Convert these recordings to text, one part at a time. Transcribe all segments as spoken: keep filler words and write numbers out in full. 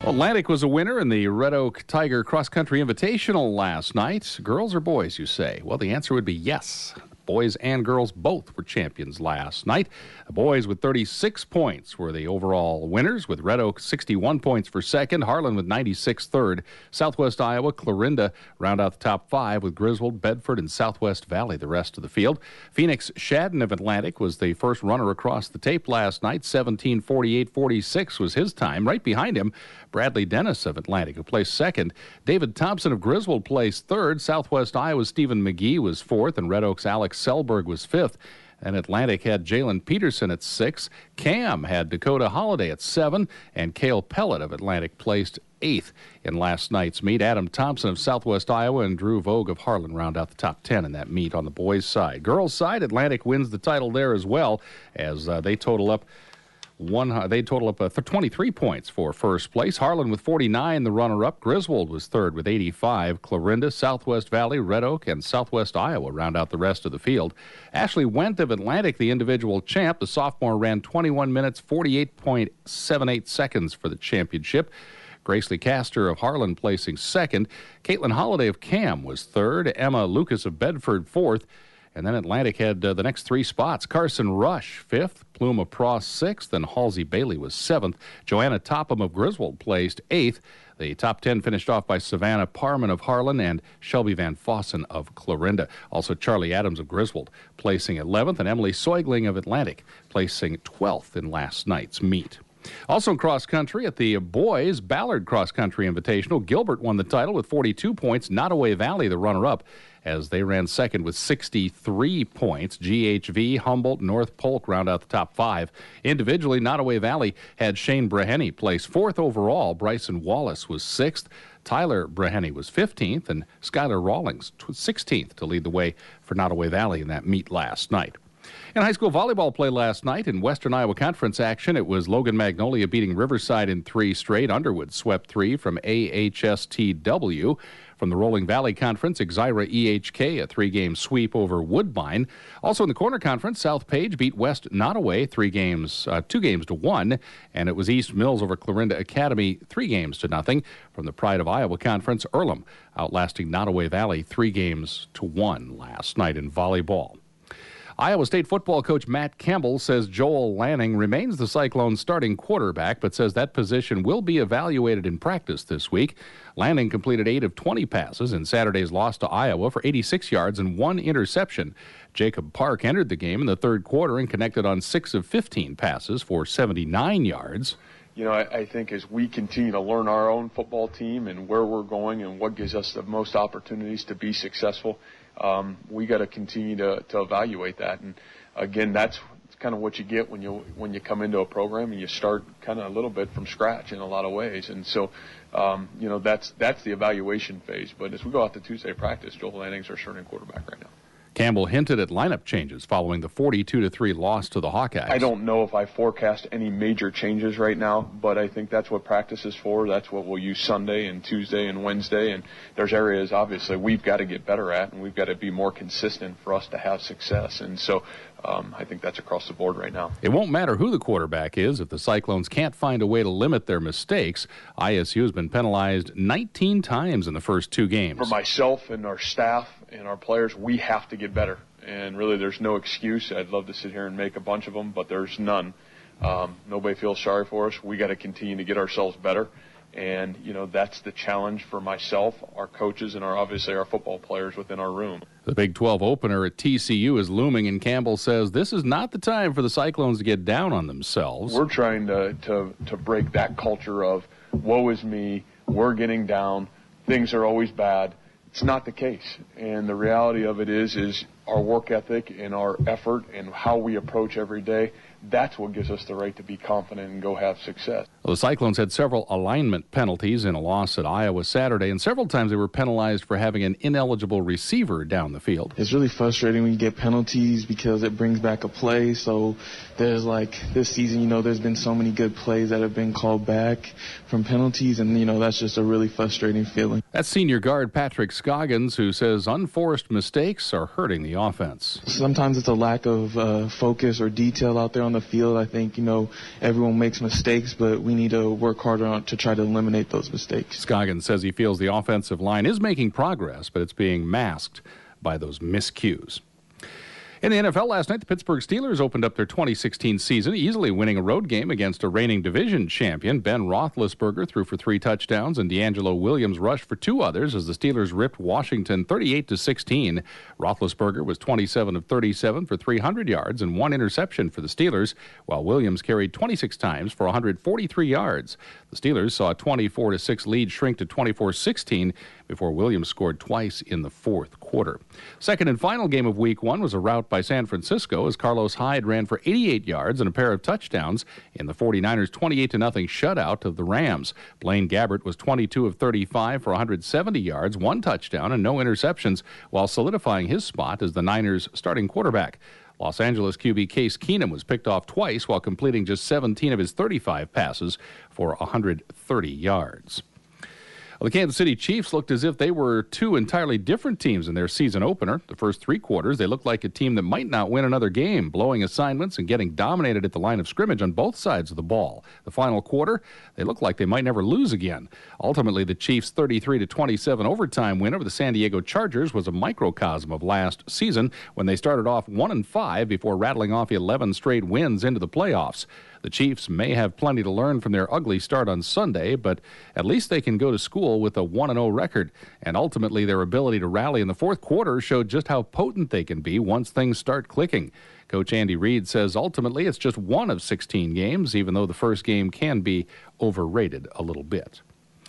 Atlantic was a winner in the Red Oak Tiger Cross Country Invitational last night. Girls or boys, you say? Well, the answer would be yes. Boys and girls both were champions last night. The boys with thirty-six points were the overall winners, with Red Oak sixty-one points for second, Harlan with ninety-six third. Southwest Iowa, Clarinda round out the top five with Griswold, Bedford, and Southwest Valley the rest of the field. Phoenix Shadden of Atlantic was the first runner across the tape last night. seventeen forty-eight forty-six was his time. Right behind him, Bradley Dennis of Atlantic, who placed second. David Thompson of Griswold placed third. Southwest Iowa's Stephen McGee was fourth, and Red Oak's Alex Selberg was fifth. And Atlantic had Jalen Peterson at six. Cam had Dakota Holiday at seven. And Cale Pellet of Atlantic placed eighth in last night's meet. Adam Thompson of Southwest Iowa and Drew Vogue of Harlan round out the top ten in that meet on the boys' side. Girls' side, Atlantic wins the title there as well, as uh, they total up One, they total up uh, twenty-three points for first place. Harlan with forty-nine, the runner-up. Griswold was third with eighty-five. Clarinda, Southwest Valley, Red Oak, and Southwest Iowa round out the rest of the field. Ashley Wendt of Atlantic, the individual champ. The sophomore ran twenty-one minutes, forty-eight point seven eight seconds for the championship. Grace Lee Castor of Harlan placing second. Caitlin Holiday of Cam was third. Emma Lucas of Bedford fourth. And then Atlantic had uh, the next three spots. Carson Rush, fifth. Plume of Pross, sixth. And Halsey Bailey was seventh. Joanna Topham of Griswold placed eighth. The top ten finished off by Savannah Parman of Harlan and Shelby Van Fossen of Clarinda. Also, Charlie Adams of Griswold placing eleventh. And Emily Soigling of Atlantic placing twelfth in last night's meet. Also in cross country at the boys Ballard Cross Country Invitational, Gilbert won the title with forty-two points. Nottoway Valley, the runner-up, as they ran second with sixty-three points. G H V, Humboldt, North Polk round out the top five. Individually, Nottoway Valley had Shane Breheny place fourth overall. Bryson Wallace was sixth. Tyler Breheny was fifteenth, and Skylar Rawlings sixteenth to lead the way for Nottoway Valley in that meet last night. In high school volleyball play last night in Western Iowa Conference action, it was Logan Magnolia beating Riverside in three straight. Underwood swept three from A H S T W. From the Rolling Valley Conference, Exira E H K, a three-game sweep over Woodbine. Also in the Corner Conference, South Page beat West Nottoway three games, uh, two games to one, and it was East Mills over Clarinda Academy three games to nothing. From the Pride of Iowa Conference, Earlham outlasting Nottoway Valley three games to one last night in volleyball. Iowa State football coach Matt Campbell says Joel Lanning remains the Cyclones' starting quarterback, but says that position will be evaluated in practice this week. Lanning completed eight of twenty passes in Saturday's loss to Iowa for eighty-six yards and one interception. Jacob Park entered the game in the third quarter and connected on six of fifteen passes for seventy-nine yards. You know, I, I think as we continue to learn our own football team and where we're going and what gives us the most opportunities to be successful, um, we got to continue to, to evaluate that. And again, that's kind of what you get when you when you come into a program and you start kind of a little bit from scratch in a lot of ways. And so, um, you know, that's that's the evaluation phase. But as we go out to Tuesday practice, Joel Lanning's our starting quarterback right now. Campbell hinted at lineup changes following the forty-two to three loss to the Hawkeyes. I don't know if I forecast any major changes right now, but I think that's what practice is for. That's what we'll use Sunday and Tuesday and Wednesday. And there's areas, obviously, we've got to get better at, and we've got to be more consistent for us to have success. And so um, I think that's across the board right now. It won't matter who the quarterback is if the Cyclones can't find a way to limit their mistakes. I S U has been penalized nineteen times in the first two games. For myself and our staff and our players, we have to get better. And really, there's no excuse. I'd love to sit here and make a bunch of them, but there's none. Um, nobody feels sorry for us. We got to continue to get ourselves better. And, you know, that's the challenge for myself, our coaches, and our obviously our football players within our room. The Big twelve opener at T C U is looming, and Campbell says this is not the time for the Cyclones to get down on themselves. We're trying to, to, to break that culture of woe is me, we're getting down, things are always bad. It's not the case. And the reality of it is, is our work ethic and our effort and how we approach every day, that's what gives us the right to be confident and go have success. Well, the Cyclones had several alignment penalties in a loss at Iowa Saturday, and several times they were penalized for having an ineligible receiver down the field. It's really frustrating when you get penalties because it brings back a play. So there's like this season, you know, there's been so many good plays that have been called back from penalties, and, you know, that's just a really frustrating feeling. That's senior guard Patrick Scoggins, who says unforced mistakes are hurting the offense. Sometimes it's a lack of uh, focus or detail out there on on the field. I think, you know, everyone makes mistakes, but we need to work harder on to try to eliminate those mistakes. Scoggins says he feels the offensive line is making progress, but it's being masked by those miscues. In the N F L last night, the Pittsburgh Steelers opened up their twenty sixteen season, easily winning a road game against a reigning division champion. Ben Roethlisberger threw for three touchdowns, and D'Angelo Williams rushed for two others as the Steelers ripped Washington thirty-eight to sixteen. Roethlisberger was twenty-seven of thirty-seven for three hundred yards and one interception for the Steelers, while Williams carried twenty-six times for one hundred forty-three yards. The Steelers saw a twenty-four to six lead shrink to twenty-four sixteen before Williams scored twice in the fourth quarter. Second and final game of week one was a rout by San Francisco as Carlos Hyde ran for eighty-eight yards and a pair of touchdowns in the 49ers' twenty-eight to nothing shutout of the Rams. Blaine Gabbert was twenty-two of thirty-five for one hundred seventy yards, one touchdown, and no interceptions, while solidifying his spot as the Niners' starting quarterback. Los Angeles Q B Case Keenum was picked off twice while completing just seventeen of his thirty-five passes for one hundred thirty yards. Well, the Kansas City Chiefs looked as if they were two entirely different teams in their season opener. The first three quarters, they looked like a team that might not win another game, blowing assignments and getting dominated at the line of scrimmage on both sides of the ball. The final quarter, they looked like they might never lose again. Ultimately, the Chiefs' thirty-three to twenty-seven overtime win over the San Diego Chargers was a microcosm of last season when they started off one and five before rattling off eleven straight wins into the playoffs. The Chiefs may have plenty to learn from their ugly start on Sunday, but at least they can go to school with a one and oh record. And ultimately, their ability to rally in the fourth quarter showed just how potent they can be once things start clicking. Coach Andy Reid says ultimately it's just one of sixteen games, even though the first game can be overrated a little bit.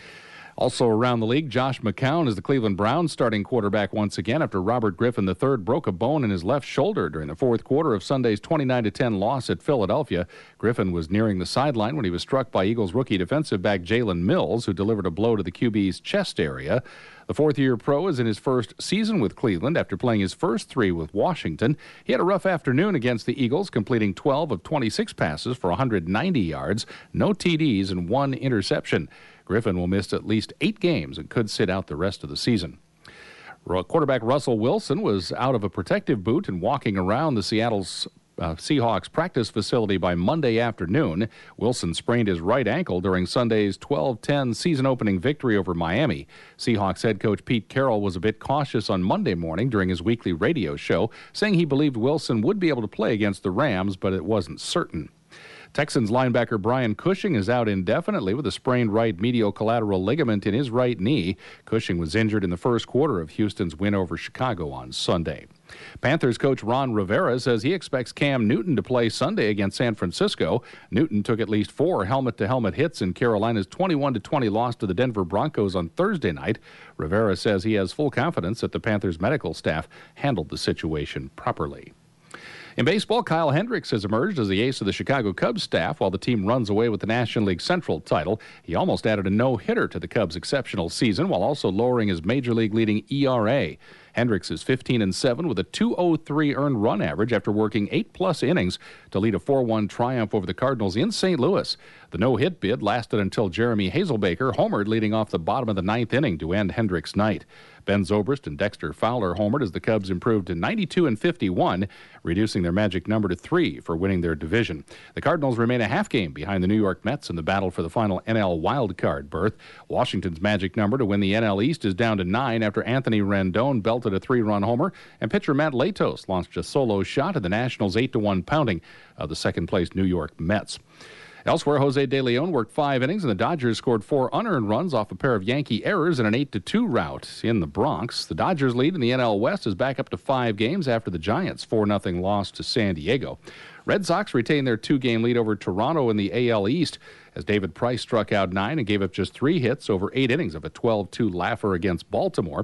Also around the league, Josh McCown is the Cleveland Browns starting quarterback once again after Robert Griffin the third broke a bone in his left shoulder during the fourth quarter of Sunday's twenty-nine to ten loss at Philadelphia. Griffin was nearing the sideline when he was struck by Eagles rookie defensive back Jalen Mills, who delivered a blow to the Q B's chest area. The fourth-year pro is in his first season with Cleveland after playing his first three with Washington. He had a rough afternoon against the Eagles, completing twelve of twenty-six passes for one hundred ninety yards, no T Ds, and one interception. Griffin will miss at least eight games and could sit out the rest of the season. Quarterback Russell Wilson was out of a protective boot and walking around the Seattle's Uh, Seahawks practice facility by Monday afternoon. Wilson sprained his right ankle during Sunday's twelve ten season-opening victory over Miami. Seahawks head coach Pete Carroll was a bit cautious on Monday morning during his weekly radio show, saying he believed Wilson would be able to play against the Rams, but it wasn't certain. Texans linebacker Brian Cushing is out indefinitely with a sprained right medial collateral ligament in his right knee. Cushing was injured in the first quarter of Houston's win over Chicago on Sunday. Panthers coach Ron Rivera says he expects Cam Newton to play Sunday against San Francisco. Newton took at least four helmet-to-helmet hits in Carolina's twenty-one to twenty loss to the Denver Broncos on Thursday night. Rivera says he has full confidence that the Panthers medical staff handled the situation properly. In baseball, Kyle Hendricks has emerged as the ace of the Chicago Cubs staff while the team runs away with the National League Central title. He almost added a no-hitter to the Cubs' exceptional season while also lowering his Major League leading E R A. Hendricks is fifteen and seven with a two oh three earned run average after working eight-plus innings to lead a four one triumph over the Cardinals in Saint Louis. The no-hit bid lasted until Jeremy Hazelbaker homered leading off the bottom of the ninth inning to end Hendricks' night. Ben Zobrist and Dexter Fowler homered as the Cubs improved to ninety-two and fifty-one, reducing their magic number to three for winning their division. The Cardinals remain a half game behind the New York Mets in the battle for the final N L wildcard berth. Washington's magic number to win the N L East is down to nine after Anthony Rendon belted a three-run homer, and pitcher Matt Latos launched a solo shot at the Nationals' eight to one pounding of the second-place New York Mets. Elsewhere, Jose De Leon worked five innings, and the Dodgers scored four unearned runs off a pair of Yankee errors in an eight to two rout in the Bronx. The Dodgers' lead in the N L West is back up to five games after the Giants' four nothing loss to San Diego. Red Sox retain their two-game lead over Toronto in the A L East as David Price struck out nine and gave up just three hits over eight innings of a twelve two laugher against Baltimore.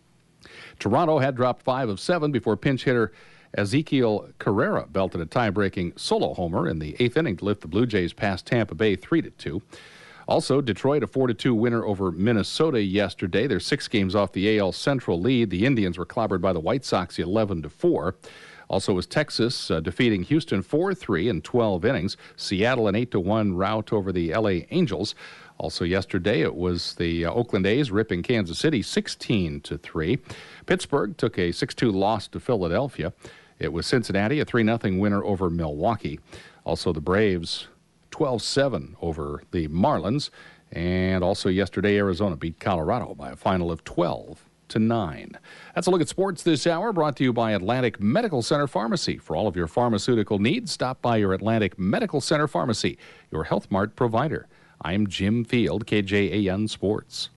Toronto had dropped five of seven before pinch hitter Ezekiel Carrera belted a tie-breaking solo homer in the eighth inning to lift the Blue Jays past Tampa Bay three to two. Also, Detroit, a four to two winner over Minnesota yesterday. They're six games off the A L Central lead. The Indians were clobbered by the White Sox eleven to four. Also was Texas uh, defeating Houston four three in twelve innings. Seattle an eight to one rout over the L A Angels. Also yesterday, it was the uh, Oakland A's ripping Kansas City sixteen to three. Pittsburgh took a six two loss to Philadelphia. It was Cincinnati, a three nothing winner over Milwaukee. Also, the Braves twelve seven over the Marlins. And also yesterday, Arizona beat Colorado by a final of twelve to nine. That's a look at sports this hour, brought to you by Atlantic Medical Center Pharmacy. For all of your pharmaceutical needs, stop by your Atlantic Medical Center Pharmacy, your Health Mart provider. I'm Jim Field, K J A N Sports.